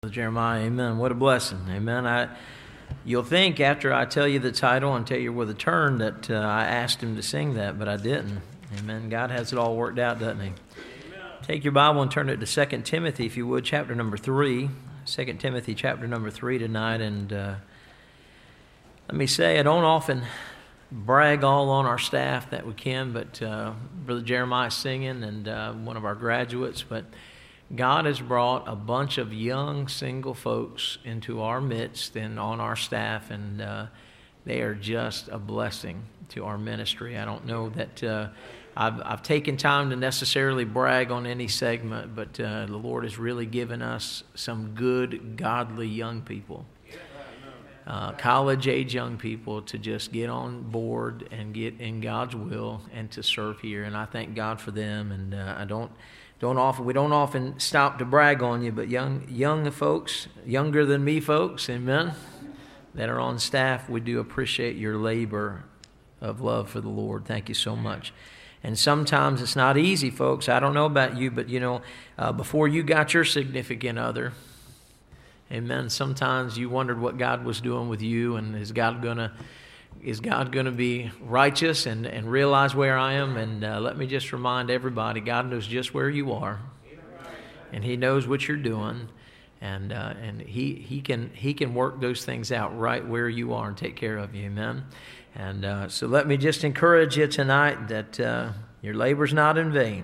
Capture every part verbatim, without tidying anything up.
Jeremiah, amen. What a blessing, amen. I, you'll think after I tell you the title and tell you where to turn that uh, I asked him to sing that, but I didn't, amen. God has it all worked out, doesn't he? Amen. Take your Bible and turn it to Second Timothy, if you would, chapter number three. Second Timothy, chapter number three tonight, and uh, let me say, I don't often brag all on our staff that we can, but uh, Brother Jeremiah singing and uh, one of our graduates, but God has brought a bunch of young single folks into our midst and on our staff, and uh, they are just a blessing to our ministry. I don't know that uh, I've, I've taken time to necessarily brag on any segment, but uh, the Lord has really given us some good, godly young people, uh, college-age young people to just get on board and get in God's will and to serve here. And I thank God for them, and uh, I don't... Don't often we don't often stop to brag on you, but young young folks, younger than me folks, amen, that are on staff, we do appreciate your labor of love for the Lord. Thank you so much. And sometimes it's not easy, folks. I don't know about you, but you know, uh, before you got your significant other, amen, sometimes you wondered what God was doing with you, and is God gonna Is God going to be righteous and, and realize where I am? And uh, let me just remind everybody, God knows just where you are, and He knows what you're doing, and uh, and He He can He can work those things out right where you are and take care of you, amen. And uh, so let me just encourage you tonight that uh, your labor's not in vain.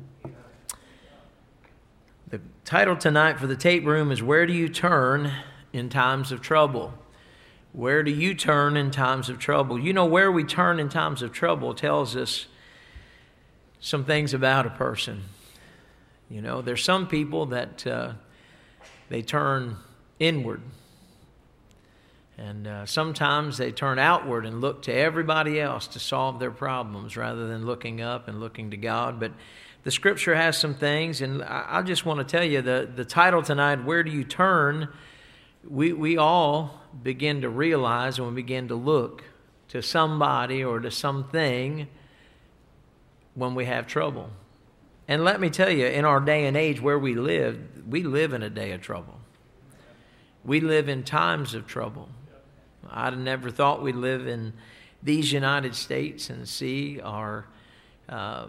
The title tonight for the tape room is "Where Do You Turn in Times of Trouble?" Where do you turn in times of trouble? You know, where we turn in times of trouble tells us some things about a person. You know, there's some people that uh, they turn inward. And uh, sometimes they turn outward and look to everybody else to solve their problems rather than looking up and looking to God. But the Scripture has some things, and I, I just want to tell you, the, the title tonight, Where Do You Turn? We we all begin to realize when we begin to look to somebody or to something when we have trouble. And let me tell you, in our day and age where we live, we live in a day of trouble. We live in times of trouble. I'd never thought we'd live in these United States and see our... Uh,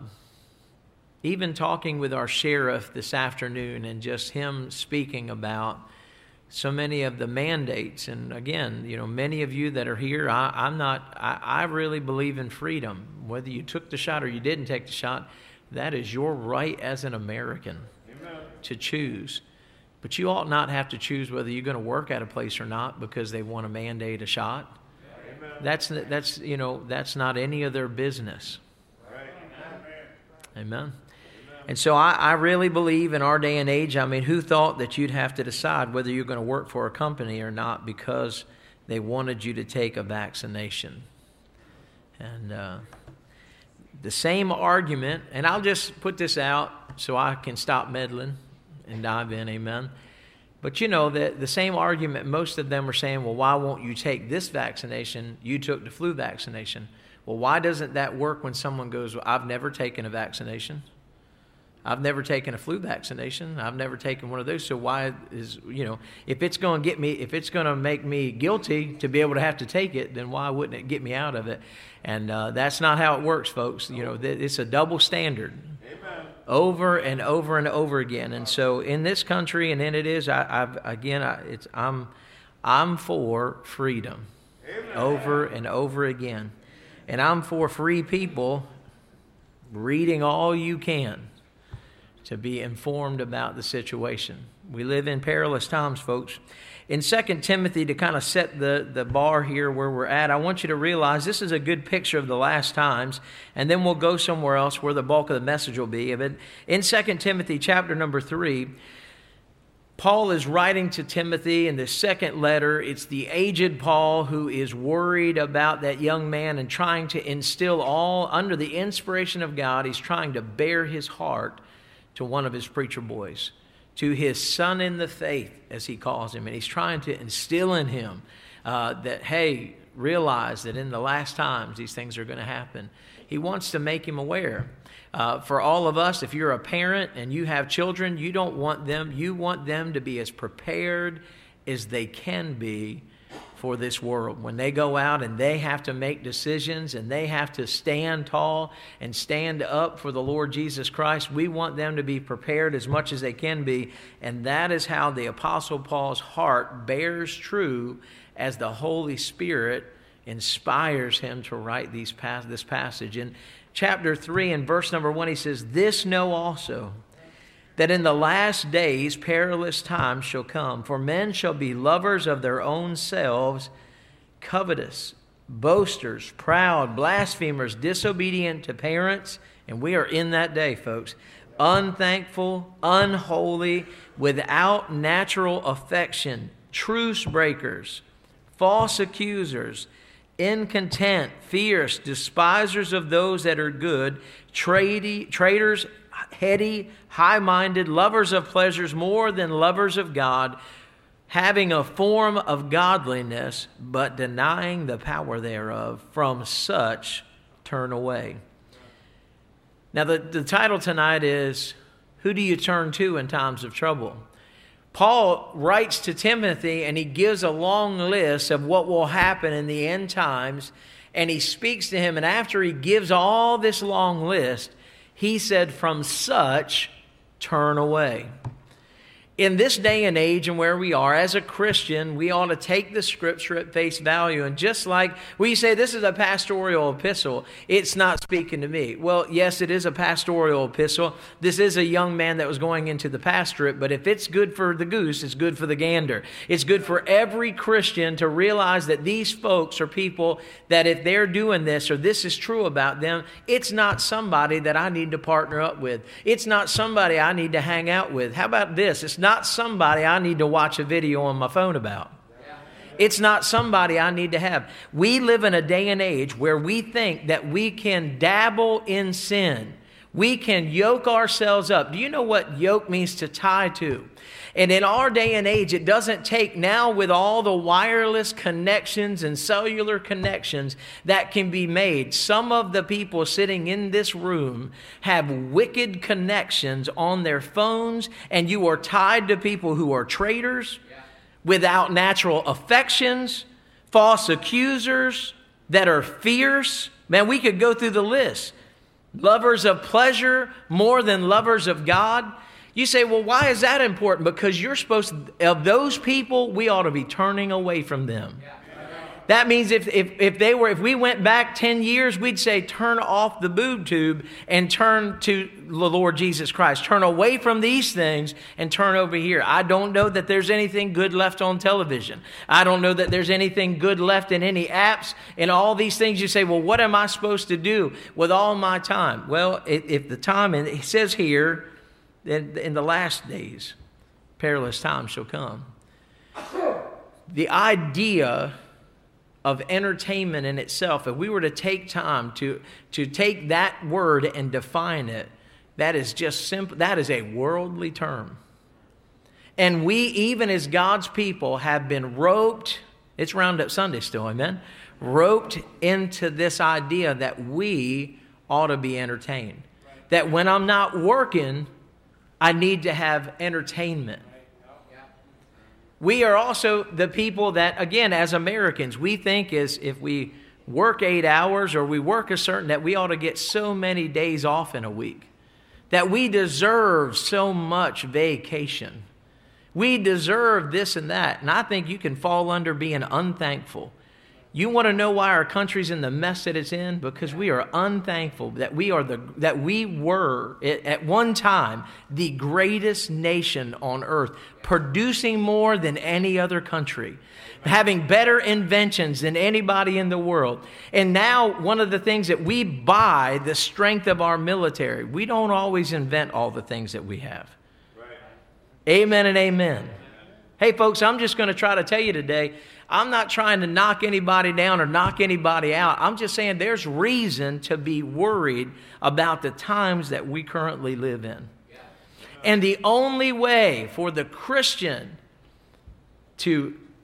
even talking with our sheriff this afternoon and just him speaking about so many of the mandates. And again, you know, many of you that are here, I, I'm not, I, I really believe in freedom. Whether you took the shot or you didn't take the shot, that is your right as an American. Amen. To choose. But you ought not have to choose whether you're going to work at a place or not because they want to mandate a shot. Amen. That's, that's, you know, that's not any of their business. Right. Amen. Amen. And so I, I really believe in our day and age, I mean, who thought that you'd have to decide whether you're going to work for a company or not because they wanted you to take a vaccination? And uh, the same argument, and I'll just put this out so I can stop meddling and dive in, amen. But you know, the, the same argument, most of them are saying, well, why won't you take this vaccination? You took the flu vaccination. Well, why doesn't that work when someone goes, well, I've never taken a vaccination? I've never taken a flu vaccination. I've never taken one of those. So why is, you know, if it's going to get me, if it's going to make me guilty to be able to have to take it, then why wouldn't it get me out of it? And uh, that's not how it works, folks. You know, it's a double standard. Amen. Over and over and over again. And so in this country, and then it is, I, I've again, I, it's I'm, I'm for freedom. Amen. Over and over again, and I'm for free people reading all you can to be informed about the situation. We live in perilous times, folks. In Second Timothy, to kind of set the, the bar here where we're at, I want you to realize this is a good picture of the last times, and then we'll go somewhere else where the bulk of the message will be. But in Second Timothy chapter number three, Paul is writing to Timothy in the second letter. It's the aged Paul who is worried about that young man and trying to instill all, under the inspiration of God, he's trying to bear his heart to one of his preacher boys, to his son in the faith, as he calls him. And he's trying to instill in him uh, that, hey, realize that in the last times these things are going to happen. He wants to make him aware. Uh, for all of us, if you're a parent and you have children, you don't want them, you want them to be as prepared as they can be for this world. When they go out and they have to make decisions and they have to stand tall and stand up for the Lord Jesus Christ, we want them to be prepared as much as they can be. And that is how the Apostle Paul's heart bears true as the Holy Spirit inspires him to write these pas- this passage. In chapter three and verse number one, he says, "This know also, that in the last days perilous times shall come. For men shall be lovers of their own selves, covetous, boasters, proud, blasphemers, disobedient to parents." And we are in that day, folks. "Unthankful, unholy, without natural affection, truce breakers, false accusers, incontent, fierce, despisers of those that are good, trady, traitors, heady, high-minded, lovers of pleasures more than lovers of God, having a form of godliness, but denying the power thereof. From such turn away." Now, the, the title tonight is, Who Do You Turn To in Times of Trouble? Paul writes to Timothy and he gives a long list of what will happen in the end times, and he speaks to him, and after he gives all this long list, he said, "From such turn away." In this day and age and where we are, as a Christian, we ought to take the Scripture at face value. And just like we say this is a pastoral epistle, it's not speaking to me. Well, yes, it is a pastoral epistle. This is a young man that was going into the pastorate, but if it's good for the goose, it's good for the gander. It's good for every Christian to realize that these folks are people that if they're doing this or this is true about them, it's not somebody that I need to partner up with. It's not somebody I need to hang out with. How about this? It's not Not somebody I need to watch a video on my phone about. It's not somebody I need to have. We live in a day and age where we think that we can dabble in sin. We can yoke ourselves up. Do you know what yoke means? To tie to. And in our day and age, it doesn't take now with all the wireless connections and cellular connections that can be made. Some of the people sitting in this room have wicked connections on their phones, and you are tied to people who are traitors, without natural affections, false accusers that are fierce. Man, we could go through the list. Lovers of pleasure more than lovers of God. You say, well, why is that important? Because you're supposed to, of those people, we ought to be turning away from them. That means if, if, if they were, if we went back ten years, we'd say, turn off the boob tube and turn to the Lord Jesus Christ. Turn away from these things and turn over here. I don't know that there's anything good left on television. I don't know that there's anything good left in any apps and all these things. You say, well, what am I supposed to do with all my time? Well, if, if the time, and it says here, in, in the last days, perilous times shall come. The idea of entertainment in itself, if we were to take time to, to take that word and define it, that is just simple. That is a worldly term. And we, even as God's people, have been roped, it's Roundup Sunday still, amen? Roped into this idea that we ought to be entertained. That when I'm not working, I need to have entertainment. We are also the people that, again, as Americans, we think is if we work eight hours or we work a certain, that we ought to get so many days off in a week. That we deserve so much vacation. We deserve this and that. And I think you can fall under being unthankful. You want to know why our country's in the mess that it's in? Because we are unthankful that we are the that we were at one time the greatest nation on earth, producing more than any other country, having better inventions than anybody in the world. And now one of the things that we buy, the strength of our military, we don't always invent all the things that we have. Right. Amen and amen. Hey folks, I'm just going to try to tell you today, I'm not trying to knock anybody down or knock anybody out. I'm just saying there's reason to be worried about the times that we currently live in. And the only way for the Christian to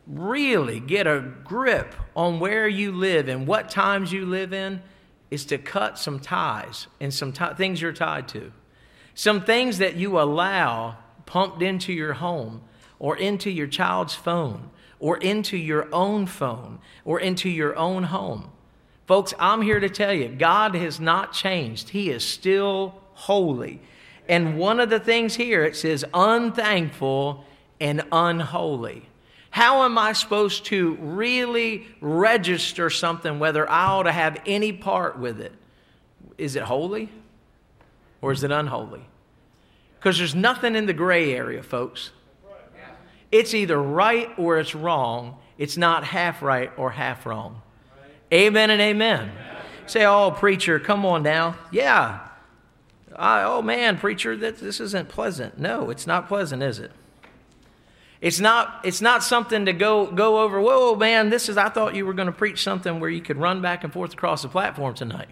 really get a grip on where you live and what times you live in is to cut some ties and some t- things you're tied to. Some things that you allow pumped into your home or into your child's phone or into your own phone or into your own home. Folks, I'm here to tell you, God has not changed. He is still holy. And one of the things here, it says unthankful and unholy. How am I supposed to really register something, whether I ought to have any part with it? Is it holy or is it unholy? Because there's nothing in the gray area, folks. It's either right or it's wrong. It's not half right or half wrong. Amen and amen. Say, oh, preacher, come on now. Yeah. I, oh, man, preacher, that, this isn't pleasant. No, it's not pleasant, is it? It's not, it's not something to go, go over, whoa, man, this is, I thought you were going to preach something where you could run back and forth across the platform tonight.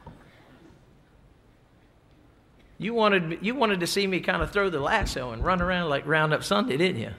You wanted, you wanted to see me kind of throw the lasso and run around like Roundup Sunday, didn't you?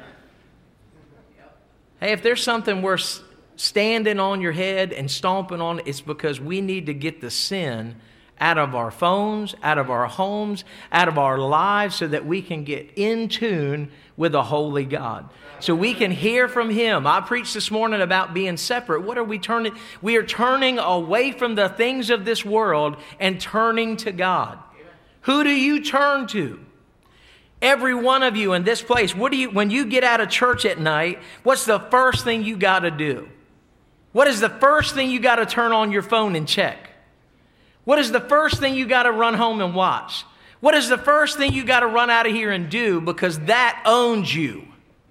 Hey, if there's something worth standing on your head and stomping on, it's because we need to get the sin out of our phones, out of our homes, out of our lives so that we can get in tune with a holy God. So we can hear from Him. I preached this morning about being separate. What are we turning? We are turning away from the things of this world and turning to God. Who do you turn to? Every one of you in this place, what do you, when you get out of church at night, what's the first thing you got to do? What is the first thing you got to turn on your phone and check? What is the first thing you got to run home and watch? What is the first thing you got to run out of here and do, because that owns you?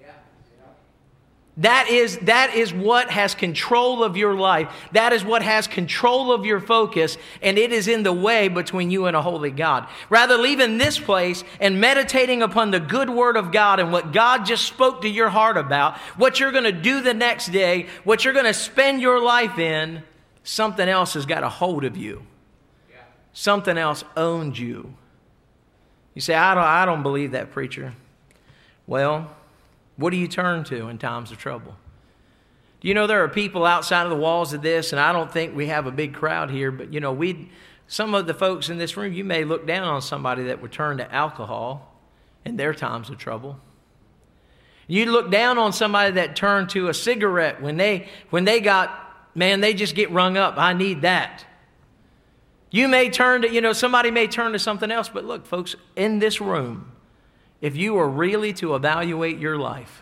That is, that is what has control of your life. That is what has control of your focus, and it is in the way between you and a holy God. Rather, leaving this place and meditating upon the good word of God and what God just spoke to your heart about, what you're going to do the next day, what you're going to spend your life in, something else has got a hold of you. Something else owns you. You say, I don't, I don't believe that, preacher. Well, what do you turn to in times of trouble? Do you know there are people outside of the walls of this, and I don't think we have a big crowd here, but you know, we, some of the folks in this room, you may look down on somebody that would turn to alcohol in their times of trouble. You look down on somebody that turned to a cigarette when they, when they got, man, they just get rung up. I need that. You may turn to, you know, somebody may turn to something else, but look, folks, in this room, if you are really to evaluate your life,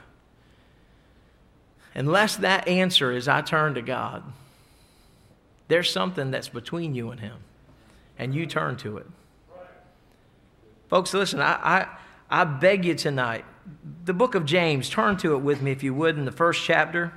unless that answer is I turn to God, there's something that's between you and Him, and you turn to it. Folks, listen, I, I, I beg you tonight, the book of James, turn to it with me if you would in the first chapter.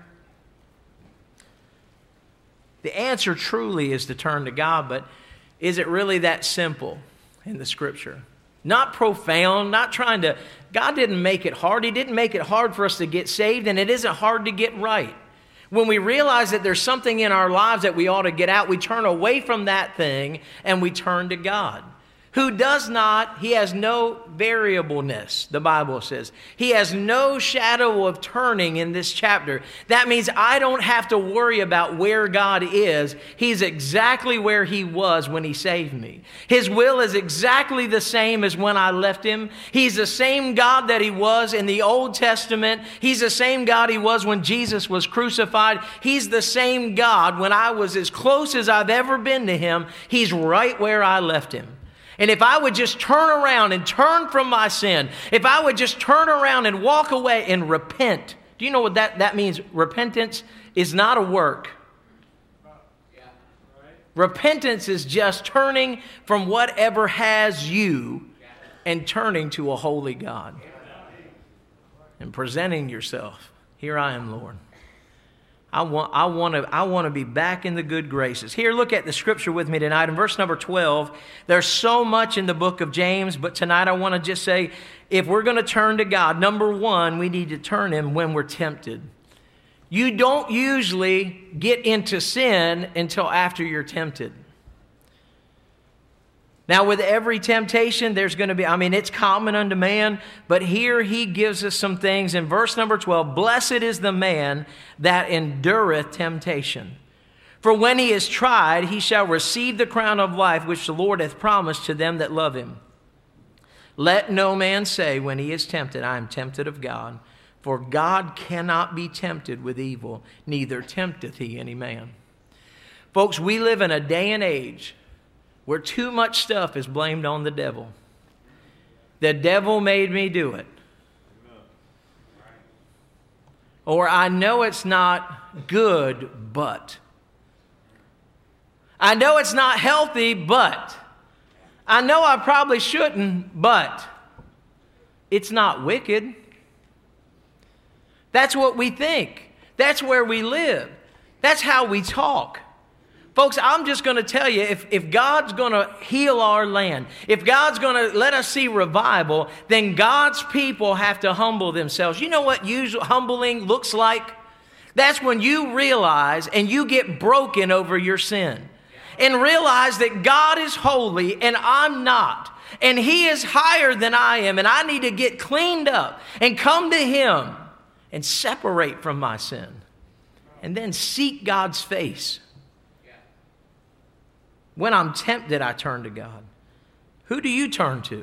The answer truly is to turn to God, but is it really that simple in the Scripture? Not profound, not trying to, God didn't make it hard. He didn't make it hard for us to get saved, and it isn't hard to get right. When we realize that there's something in our lives that we ought to get out, we turn away from that thing and we turn to God. Who does not, He has no variableness, the Bible says. He has no shadow of turning in this chapter. That means I don't have to worry about where God is. He's exactly where He was when He saved me. His will is exactly the same as when I left Him. He's the same God that He was in the Old Testament. He's the same God He was when Jesus was crucified. He's the same God when I was as close as I've ever been to Him. He's right where I left Him. And if I would just turn around and turn from my sin, if I would just turn around and walk away and repent, do you know what that, that means? Repentance is not a work. Yeah. Right. Repentance is just turning from whatever has you and turning to a holy God and presenting yourself. Here I am, Lord. I want, I want to, I want to be back in the good graces. Here, look at the scripture with me tonight in verse number twelve. There's so much in the book of James, but tonight I want to just say, if we're going to turn to God, number one, we need to turn Him when we're tempted. You don't usually get into sin until after you're tempted. Now, with every temptation, there's going to be, I mean, it's common unto man, but here he gives us some things. In verse number twelve, blessed is the man that endureth temptation. For when he is tried, he shall receive the crown of life which the Lord hath promised to them that love him. Let no man say when he is tempted, I am tempted of God. For God cannot be tempted with evil, neither tempteth he any man. Folks, we live in a day and age where too much stuff is blamed on the devil. The devil made me do it. Or I know it's not good, but. I know it's not healthy, but. I know I probably shouldn't, but. It's not wicked. That's what we think. That's where we live. That's how we talk. Folks, I'm just going to tell you, if, if God's going to heal our land, if God's going to let us see revival, then God's people have to humble themselves. You know what usual humbling looks like? That's when you realize and you get broken over your sin and realize that God is holy and I'm not. And He is higher than I am, and I need to get cleaned up and come to Him and separate from my sin and then seek God's face. When I'm tempted, I turn to God. Who do you turn to?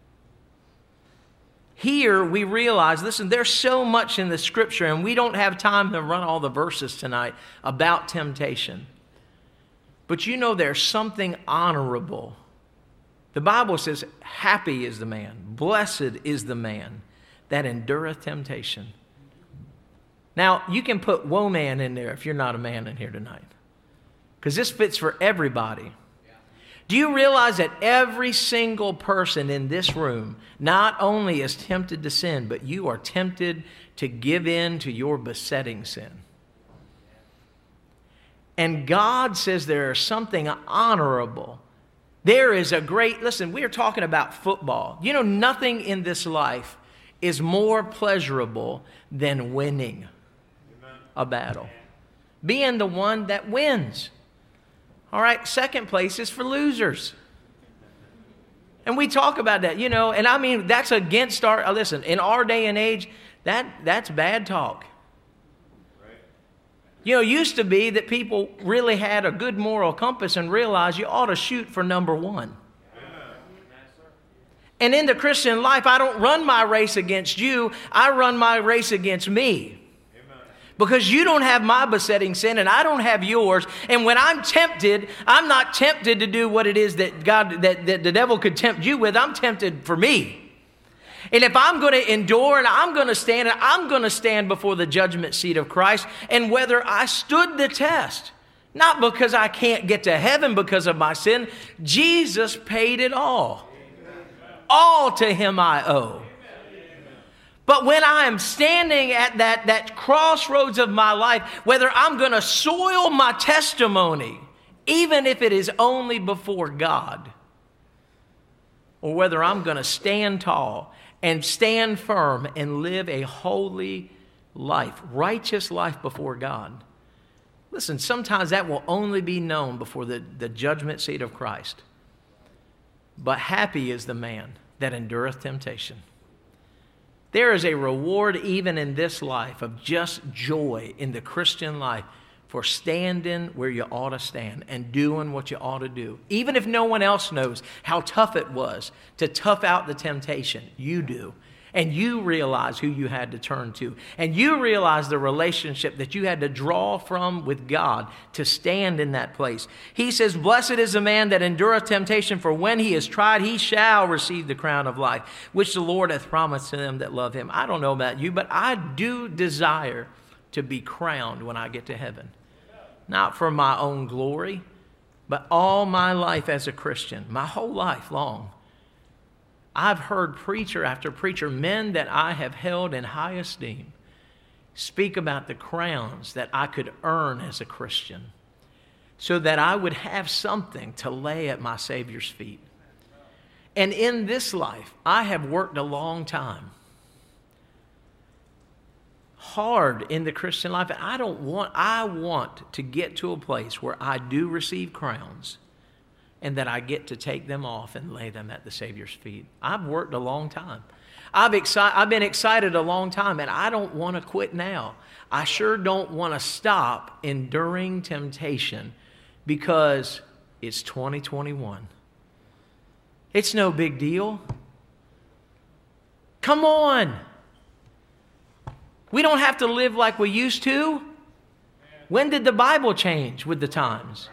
Here we realize, listen, there's so much in the Scripture, and we don't have time to run all the verses tonight about temptation. But you know there's something honorable. The Bible says, happy is the man, blessed is the man that endureth temptation. Now, you can put woe man in there if you're not a man in here tonight, because this fits for everybody. Do you realize that every single person in this room not only is tempted to sin, but you are tempted to give in to your besetting sin? And God says there is something honorable. There is a great, listen, we are talking about football. You know, nothing in this life is more pleasurable than winning a battle. Being the one that wins. All right, second place is for losers. And we talk about that, you know, and I mean, that's against our, listen, in our day and age, that that's bad talk. You know, it used to be that people really had a good moral compass and realized you ought to shoot for number one. And in the Christian life, I don't run my race against you. I run my race against me. Because you don't have my besetting sin and I don't have yours. And when I'm tempted, I'm not tempted to do what it is that God, that, that the devil could tempt you with. I'm tempted for me. And if I'm going to endure and I'm going to stand, and I'm going to stand before the judgment seat of Christ. And whether I stood the test, not because I can't get to heaven because of my sin, Jesus paid it all. All to Him I owe. But when I am standing at that, that crossroads of my life, whether I'm going to soil my testimony, even if it is only before God, or whether I'm going to stand tall and stand firm and live a holy life, righteous life before God. Listen, sometimes that will only be known before the, the judgment seat of Christ. But happy is the man that endureth temptation. There is a reward even in this life of just joy in the Christian life for standing where you ought to stand and doing what you ought to do. Even if no one else knows how tough it was to tough out the temptation, you do. And you realize who you had to turn to. And you realize the relationship that you had to draw from with God to stand in that place. He says, blessed is the man that endureth temptation, for when he is tried, he shall receive the crown of life, which the Lord hath promised to them that love him. I don't know about you, but I do desire to be crowned when I get to heaven. Not for my own glory, but all my life as a Christian, my whole life long. I've heard preacher after preacher, men that I have held in high esteem, speak about the crowns that I could earn as a Christian so that I would have something to lay at my Savior's feet. And in this life, I have worked a long time, hard in the Christian life, and I don't want, I want to get to a place where I do receive crowns and that I get to take them off and lay them at the Savior's feet. I've worked a long time. I've, exci- I've been excited a long time, and I don't want to quit now. I sure don't want to stop enduring temptation because it's twenty twenty-one. It's no big deal. Come on. We don't have to live like we used to. When did the Bible change with the times?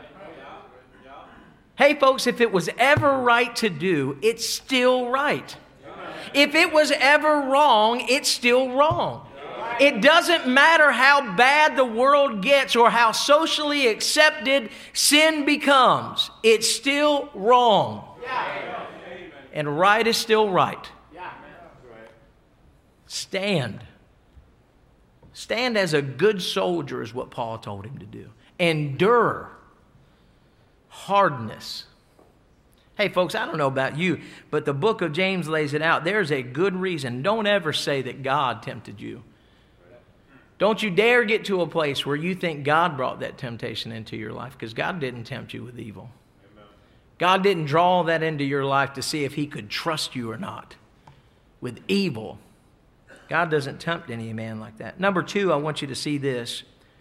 Hey, folks, if it was ever right to do, it's still right. If it was ever wrong, it's still wrong. It doesn't matter how bad the world gets or how socially accepted sin becomes. It's still wrong. And right is still right. Stand. Stand as a good soldier is what Paul told him to do. Endure hardness. Hey, folks, I don't know about you, but the book of James lays it out. There's a good reason. Don't ever say that God tempted you. Don't you dare get to a place where you think God brought that temptation into your life, because God didn't tempt you with evil. God didn't draw that into your life to see if he could trust you or not with evil. God doesn't tempt any man like that. Number two, I want you to see this.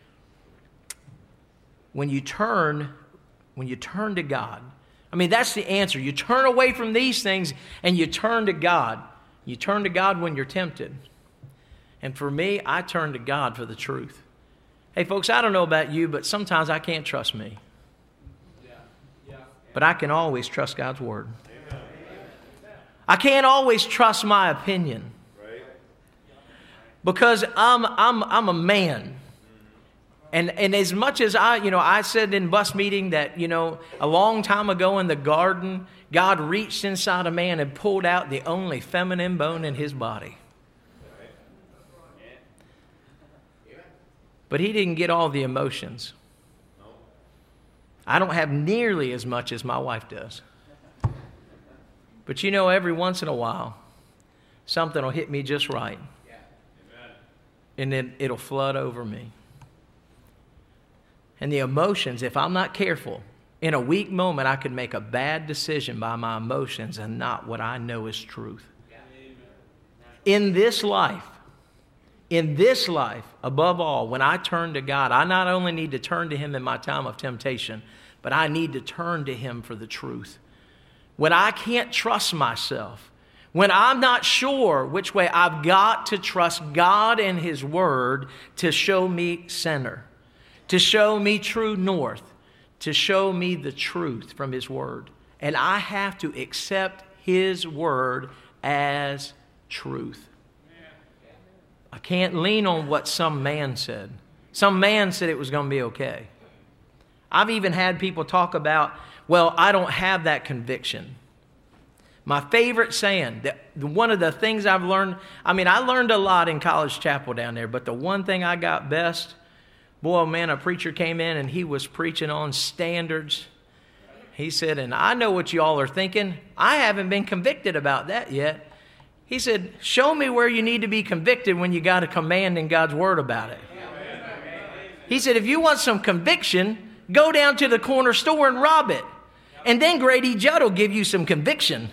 When you turn, when you turn to God, I mean, that's the answer. You turn away from these things and you turn to God. You turn to God when you're tempted. And for me, I turn to God for the truth. Hey, folks, I don't know about you, but sometimes I can't trust me. But I can always trust God's word. I can't always trust my opinion. Because I'm I'm I'm a man. And and as much as I, you know, I said in bus meeting that, you know, a long time ago in the garden, God reached inside a man and pulled out the only feminine bone in his body. But he didn't get all the emotions. I don't have nearly as much as my wife does. But you know, every once in a while, something will hit me just right. And then it'll flood over me. And the emotions, if I'm not careful, in a weak moment, I could make a bad decision by my emotions and not what I know is truth. In this life, in this life, above all, when I turn to God, I not only need to turn to him in my time of temptation, but I need to turn to him for the truth. When I can't trust myself, when I'm not sure which way, I've got to trust God and his word to show me center, to show me true north, to show me the truth from his word. And I have to accept his word as truth. I can't lean on what some man said. Some man said it was going to be okay. I've even had people talk about, well, I don't have that conviction. My favorite saying, that one of the things I've learned, I mean, I learned a lot in College Chapel down there, but the one thing I got best, boy, man, a preacher came in and he was preaching on standards. He said, and I know what you all are thinking. I haven't been convicted about that yet. He said, show me where you need to be convicted when you got a command in God's word about it. He said, if you want some conviction, go down to the corner store and rob it. And then Grady Judd will give you some conviction.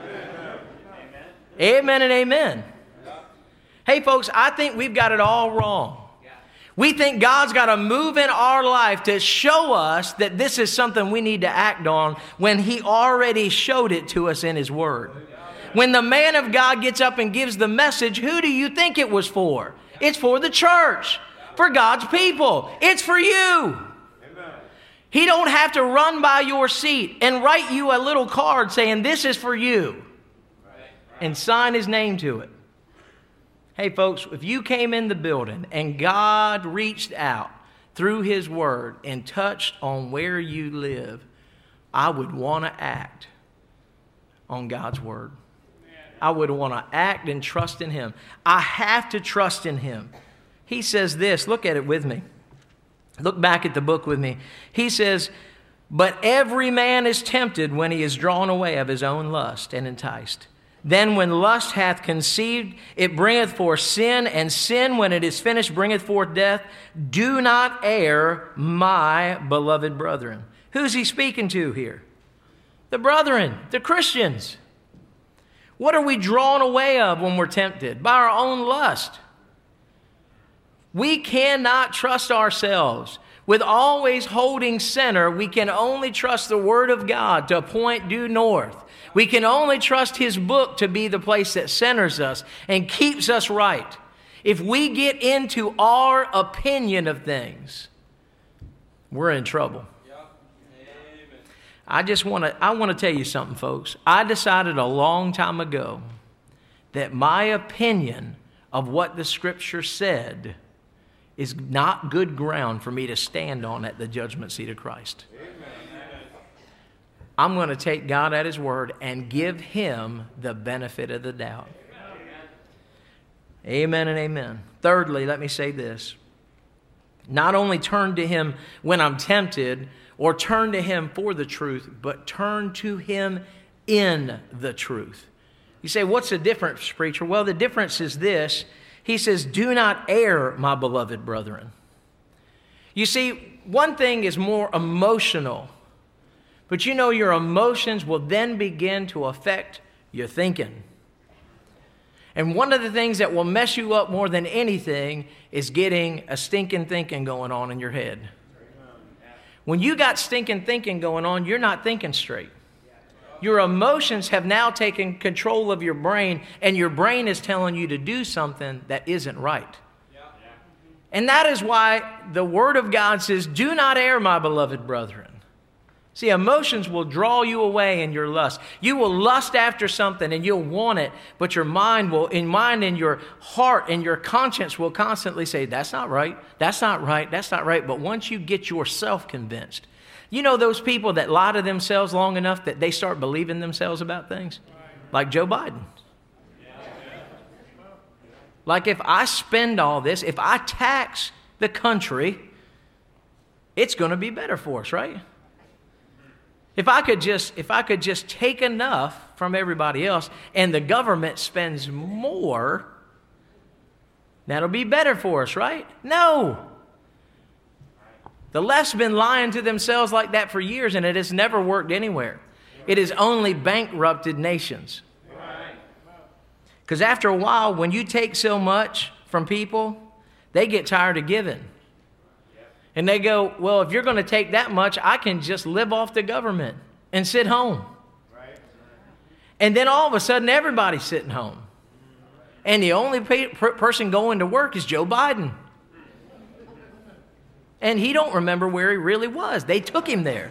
Amen and amen. Hey, folks, I think we've got it all wrong. We think God's got to move in our life to show us that this is something we need to act on when he already showed it to us in his word. When the man of God gets up and gives the message, who do you think it was for? It's for the church, for God's people. It's for you. He don't have to run by your seat and write you a little card saying this is for you and sign his name to it. Hey, folks, if you came in the building and God reached out through his word and touched on where you live, I would want to act on God's word. I would want to act and trust in him. I have to trust in him. He says this, look at it with me. Look back at the book with me. He says, but every man is tempted when he is drawn away of his own lust and enticed. Then when lust hath conceived, it bringeth forth sin, and sin, when it is finished, bringeth forth death. Do not err, my beloved brethren. Who's he speaking to here? The brethren, the Christians. What are we drawn away of when we're tempted? By our own lust. We cannot trust ourselves. With always holding center, we can only trust the Word of God to point due north. We can only trust His book to be the place that centers us and keeps us right. If we get into our opinion of things, we're in trouble. I just want to I want to tell you something, folks. I decided a long time ago that my opinion of what the Scripture said is not good ground for me to stand on at the judgment seat of Christ. Amen. I'm going to take God at His word and give Him the benefit of the doubt. Amen, amen and amen. Thirdly, let me say this. Not only turn to Him when I'm tempted, or turn to Him for the truth, but turn to Him in the truth. You say, what's the difference, preacher? Well, the difference is this. He says, do not err, my beloved brethren. You see, one thing is more emotional, but you know your emotions will then begin to affect your thinking. And one of the things that will mess you up more than anything is getting a stinking thinking going on in your head. When you got stinking thinking going on, you're not thinking straight. Your emotions have now taken control of your brain, and your brain is telling you to do something that isn't right. And that is why the Word of God says, do not err, my beloved brethren. See, emotions will draw you away in your lust. You will lust after something and you'll want it, but your mind will, in mind and your heart and your conscience will constantly say, that's not right, that's not right, that's not right. But once you get yourself convinced, you know those people that lie to themselves long enough that they start believing themselves about things? Like Joe Biden. Like if I spend all this, if I tax the country, it's going to be better for us, right? If I could just, if I could just take enough from everybody else and the government spends more, that'll be better for us, right? No. The left's been lying to themselves like that for years, and it has never worked anywhere. It has only bankrupted nations. Because after a while, when you take so much from people, they get tired of giving. And they go, well, if you're going to take that much, I can just live off the government and sit home. Right. And then all of a sudden, everybody's sitting home. And the only pe- per- person going to work is Joe Biden. And he don't remember where he really was. They took him there.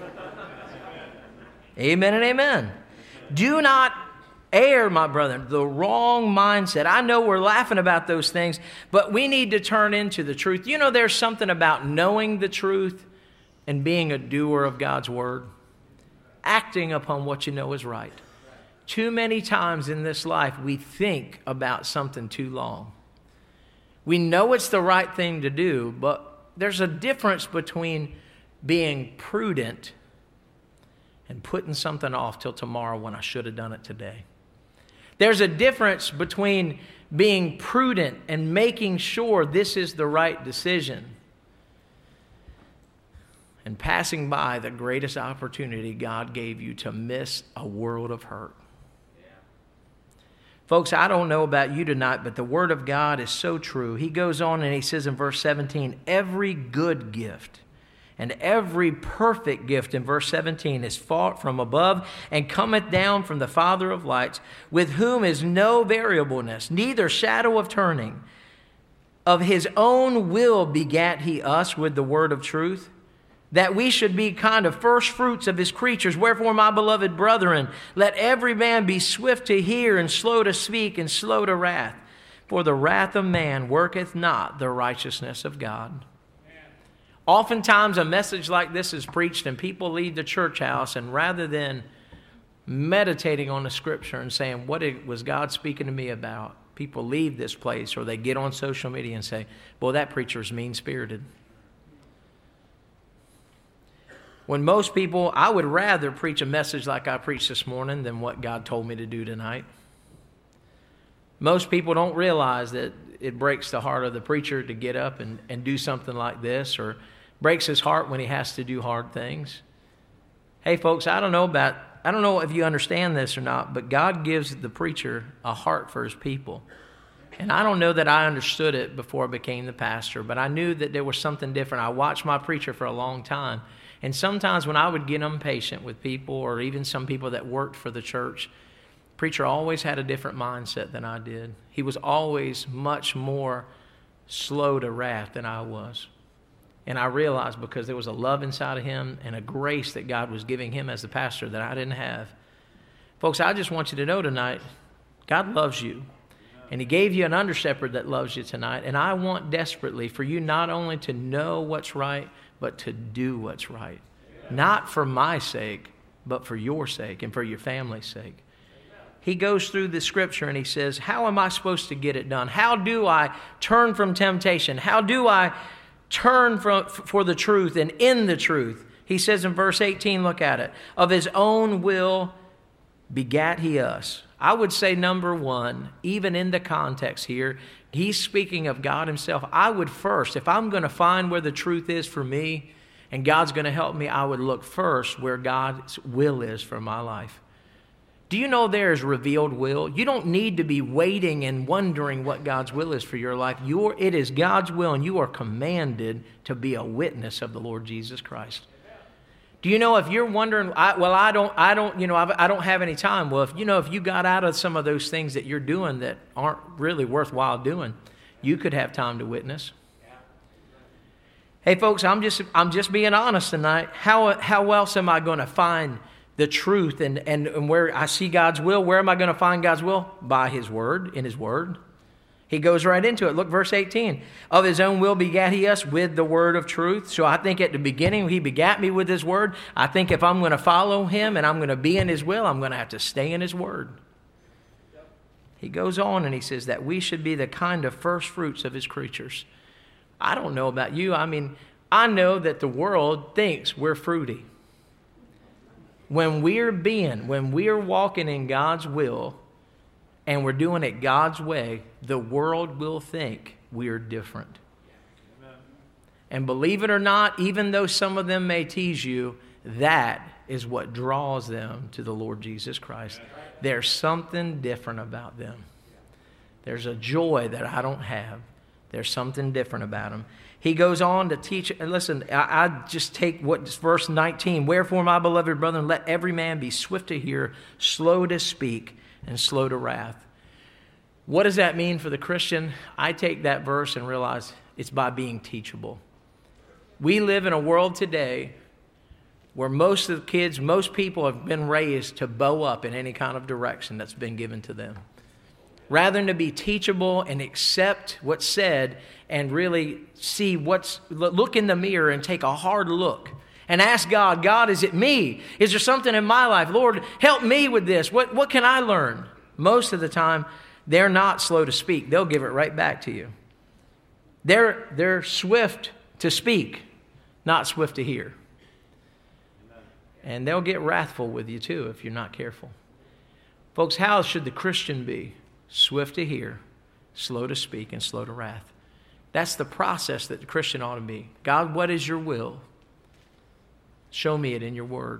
Amen and amen. Do not err, my brother, the wrong mindset. I know we're laughing about those things, but we need to turn into the truth. You know, there's something about knowing the truth and being a doer of God's word, acting upon what you know is right. Too many times in this life, we think about something too long. We know it's the right thing to do, but there's a difference between being prudent and putting something off till tomorrow when I should have done it today. There's a difference between being prudent and making sure this is the right decision and passing by the greatest opportunity God gave you to miss a world of hurt. Yeah. Folks, I don't know about you tonight, but the Word of God is so true. He goes on and he says in verse seventeen, every good gift and every perfect gift, in verse seventeen, is fought from above and cometh down from the Father of lights, with whom is no variableness, neither shadow of turning. Of his own will begat he us with the word of truth, that we should be kind of first fruits of his creatures. Wherefore, my beloved brethren, let every man be swift to hear and slow to speak and slow to wrath. For the wrath of man worketh not the righteousness of God. Oftentimes a message like this is preached and people leave the church house, and rather than meditating on the scripture and saying, what was God speaking to me about? People leave this place, or they get on social media and say, boy, that preacher's mean-spirited. When most people, I would rather preach a message like I preached this morning than what God told me to do tonight. Most people don't realize that it breaks the heart of the preacher to get up and, and do something like this, or breaks his heart when he has to do hard things. Hey, folks, I don't know about I don't know if you understand this or not, but God gives the preacher a heart for his people. And I don't know that I understood it before I became the pastor, but I knew that there was something different. I watched my preacher for a long time. And sometimes when I would get impatient with people, or even some people that worked for the church, the preacher always had a different mindset than I did. He was always much more slow to wrath than I was. And I realized because there was a love inside of him and a grace that God was giving him as the pastor that I didn't have. Folks, I just want you to know tonight, God loves you. And he gave you an under shepherd that loves you tonight. And I want desperately for you not only to know what's right, but to do what's right. Not for my sake, but for your sake and for your family's sake. He goes through the scripture and he says, how am I supposed to get it done? How do I turn from temptation? How do I turn from, for the truth and in the truth? He says in verse eighteen, look at it. Of his own will begat he us. I would say number one, even in the context here, he's speaking of God himself. I would first, if I'm going to find where the truth is for me and God's going to help me, I would look first where God's will is for my life. Do you know there is revealed will? You don't need to be waiting and wondering what God's will is for your life. You're, it is God's will, and you are commanded to be a witness of the Lord Jesus Christ. Do you know if you're wondering, I, well, I don't, I don't, you know, I, I don't have any time. Well, if you know, if you got out of some of those things that you're doing that aren't really worthwhile doing, you could have time to witness. Hey, folks, I'm just, I'm just being honest tonight. How, how else am I going to find the truth and, and, and where I see God's will? Where am I going to find God's will? By his word, in his word. He goes right into it. Look, verse eighteen. Of his own will begat he us with the word of truth. So I think at the beginning he begat me with his word. I think if I'm going to follow him and I'm going to be in his will, I'm going to have to stay in his word. He goes on and he says that we should be the kind of first fruits of his creatures. I don't know about you. I mean, I know that the world thinks we're fruity. When we're being, when we're walking in God's will, and we're doing it God's way, the world will think we're different. Amen. And believe it or not, even though some of them may tease you, that is what draws them to the Lord Jesus Christ. There's something different about them. There's a joy that I don't have. There's something different about them. He goes on to teach, and listen, I, I just take what verse nineteen, wherefore, my beloved brethren, let every man be swift to hear, slow to speak, and slow to wrath. What does that mean for the Christian? I take that verse and realize it's by being teachable. We live in a world today where most of the kids, most people have been raised to bow up in any kind of direction that's been given to them. Rather than to be teachable and accept what's said and really see what's, look in the mirror and take a hard look. And ask God, God, is it me? Is there something in my life? Lord, help me with this. What, what can I learn? Most of the time, they're not slow to speak. They'll give it right back to you. They're, they're swift to speak, not swift to hear. And they'll get wrathful with you too if you're not careful. Folks, how should the Christian be? Swift to hear, slow to speak, and slow to wrath. That's the process that the Christian ought to be. God, what is your will? Show me it in your word.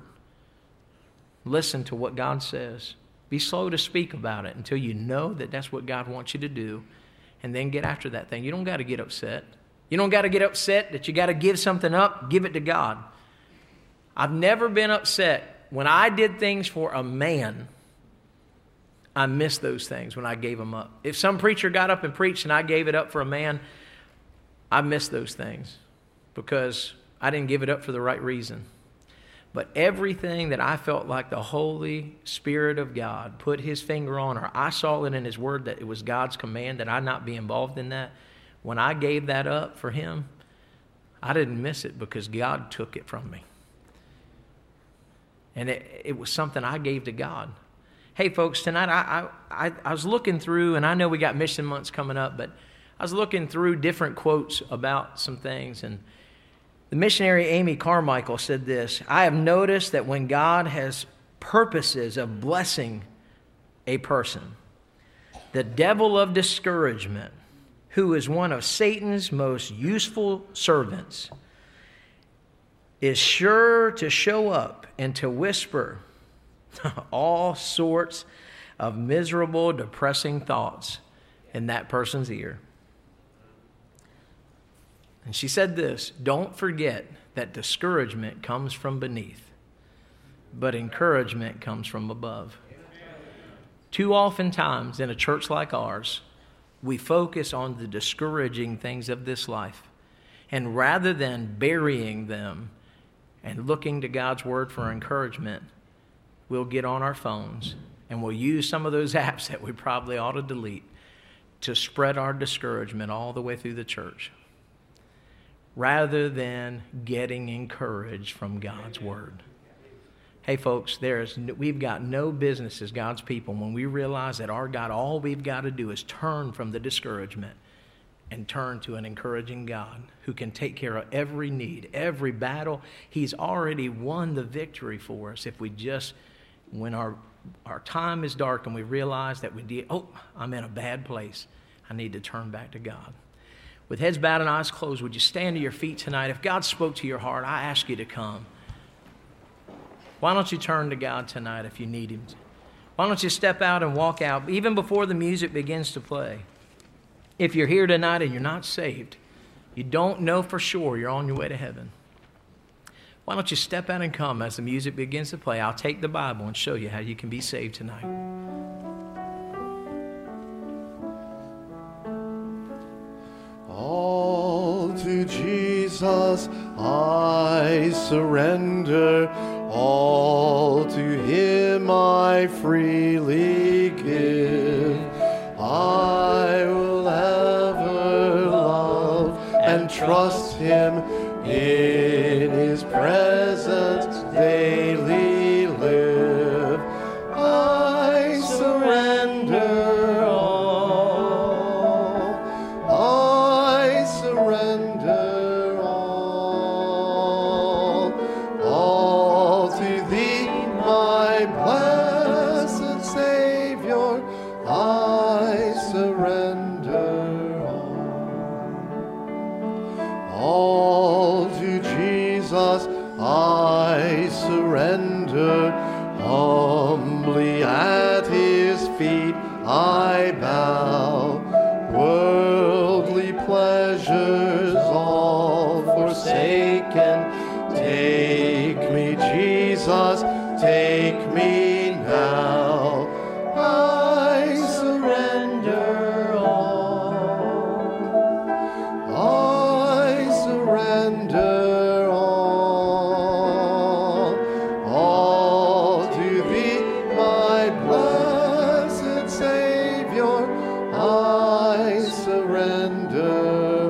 Listen to what God says. Be slow to speak about it until you know that that's what God wants you to do, and then get after that thing. You don't got to get upset. You don't got to get upset that you got to give something up. Give it to God. I've never been upset when I did things for a man. I miss those things when I gave them up. If some preacher got up and preached and I gave it up for a man, I miss those things because I didn't give it up for the right reason. But everything that I felt like the Holy Spirit of God put his finger on, or I saw it in his word that it was God's command that I not be involved in that, when I gave that up for him, I didn't miss it because God took it from me. And it, it was something I gave to God. Hey, folks, tonight I, I, I was looking through, and I know we got mission months coming up, but I was looking through different quotes about some things, and the missionary Amy Carmichael said this: I have noticed that when God has purposes of blessing a person, the devil of discouragement, who is one of Satan's most useful servants, is sure to show up and to whisper all sorts of miserable, depressing thoughts in that person's ear. And she said this, don't forget that discouragement comes from beneath, but encouragement comes from above. Too often times in a church like ours, we focus on the discouraging things of this life. And rather than burying them and looking to God's word for encouragement, we'll get on our phones and we'll use some of those apps that we probably ought to delete to spread our discouragement all the way through the church, rather than getting encouraged from God's word. Hey folks, there's we've got no business as God's people when we realize that our God, all we've got to do is turn from the discouragement and turn to an encouraging God who can take care of every need, every battle. He's already won the victory for us if we just, when our our time is dark and we realize that we did, oh, I'm in a bad place, I need to turn back to God. With heads bowed and eyes closed, would you stand to your feet tonight? If God spoke to your heart, I ask you to come. Why don't you turn to God tonight if you need Him? Why don't you step out and walk out even before the music begins to play? If you're here tonight and you're not saved, you don't know for sure you're on your way to heaven, why don't you step out and come as the music begins to play? I'll take the Bible and show you how you can be saved tonight. All to Jesus I surrender, all to Him I freely give. I will ever love and trust Him, in His presence daily live. I surrender all, I surrender all, all to Thee, my blessed Savior, I surrender all. All to Jesus I surrender, humbly at His feet I bow. Worldly pleasures all forsaken, take me, Jesus, take me now. I surrender all, I surrender all, all to Thee, my blessed Savior, I surrender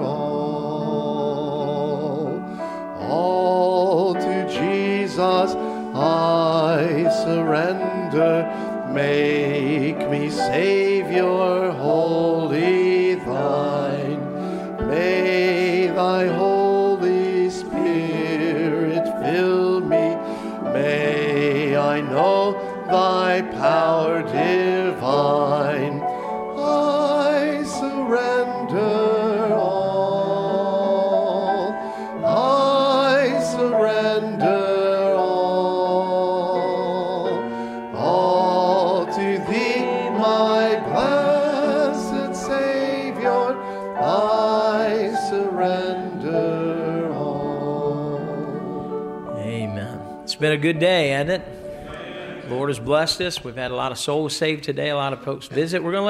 all. All to Jesus I surrender, make me Savior wholly Thine. May Thy Holy Spirit fill me, may I know Thy power divine. I surrender all, I surrender all, all to Thee, my blessed Savior, I surrender all. Amen. It's been a good day, hasn't it? The Lord has blessed us. We've had a lot of souls saved today, a lot of folks visit. We're going to let